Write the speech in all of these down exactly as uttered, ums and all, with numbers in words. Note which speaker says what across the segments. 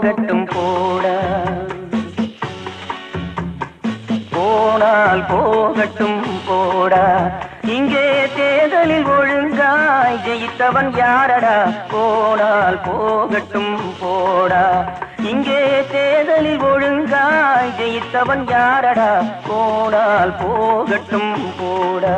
Speaker 1: போகட்டும் போடா போனால் போகட்டும் போடா இங்கே தேர்தலில் ஒழுங்காய் ஜெயித்தவன் யாரடா போனால் போகட்டும் போடா இங்கே தேர்தலில் ஒழுங்காய் ஜெயித்தவன் யாரடா போனால் போகட்டும் போடா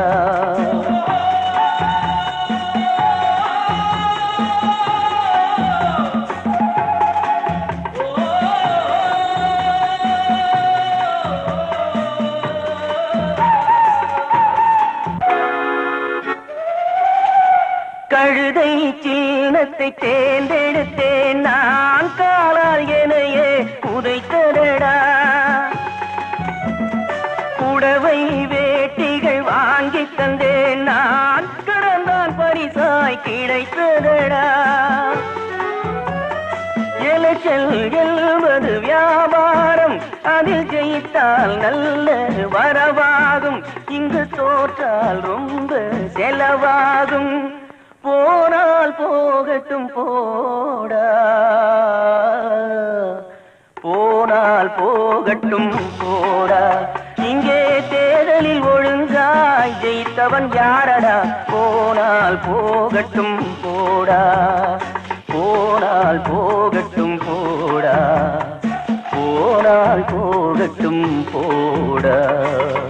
Speaker 1: கழுதை சின்னத்தை தேர்ந்தெடுத்தேன் நான் காலால் எனையே உதைத்ததடா புடவை வேட்டிகள் வாங்கி தந்தேன் நான் கடந்தான் பரிசாய் கிடைத்ததடா எலெக்ஷன் என்பது வியாபாரம் அதில் ஜெயித்தால் நல்ல வரவாகும் இங்கு தோற்றால் ரொம்ப செலவாகும் போனால் போகட்டும் போடா போனால் போகட்டும் போடா இங்கே தேர்தலில் ஒழுங்காய் ஜெயித்தவன் யாரடா போனால் போகட்டும் போடா போனால் போகட்டும் போடா போனால் போகட்டும் போடா